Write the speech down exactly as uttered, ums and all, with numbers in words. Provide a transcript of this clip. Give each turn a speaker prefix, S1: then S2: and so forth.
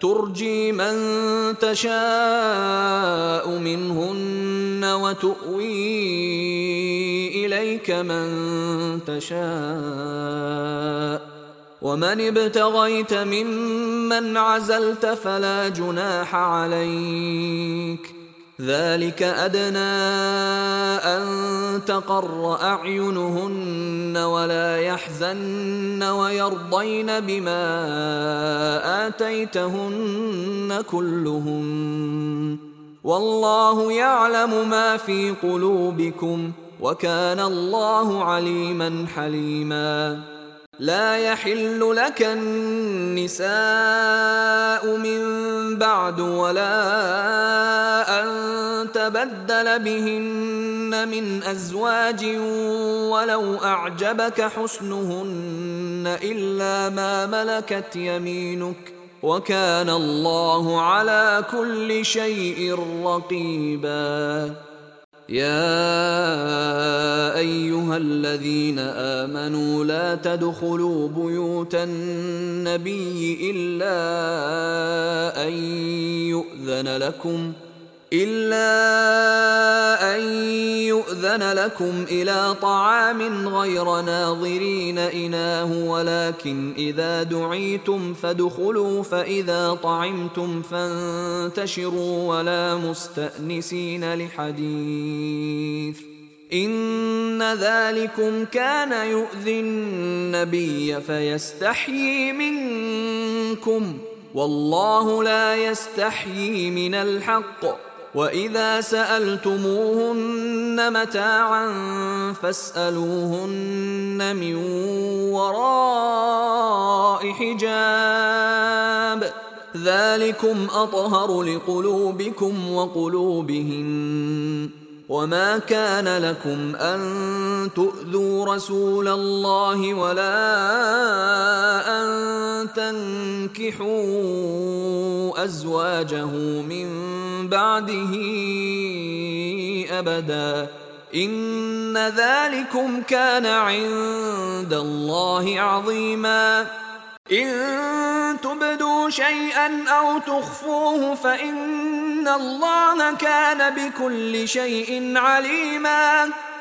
S1: ترجي من تشاء منهن وتؤوي إليك من تشاء، ومن ابتغيت ممن عزلت فلا جناح عليك، ذلك أدنى أن تقر أعينهن ولا يحزن ويرضين بما آتيتهن كلهن، والله يعلم ما في قلوبكم وكان الله عليما حليما. لا يحل لك النساء من بعد ولا أن تبدل بهن من أزواج ولو أعجبك حسنهن إلا ما ملكت يمينك وكان الله على كل شيء رقيبا. يا أيها الذين آمنوا لا تدخلوا بيوت النبي إلا أن يؤذن لكم إلا أن يؤذن لكم إلى طعام غير ناظرين إناه، ولكن إذا دعيتم فادخلوا فإذا طعمتم فانتشروا ولا مستأنسين لحديث، إن ذلكم كان يؤذي النبي فيستحيي منكم والله لا يستحيي من الحق. وإذا سألتموهن متاعا فاسألوهن من وراء حجاب، ذلكم أطهر لقلوبكم وقلوبهن. وما كان لكم أن تؤذوا رسول الله ولا أن تنكحوا أزواجه من بعده أبدا، إن ذلكم كان عند الله عظيما. إن تبدوا شيئا أو تخفوه فإن الله كان بكل شيء عليما.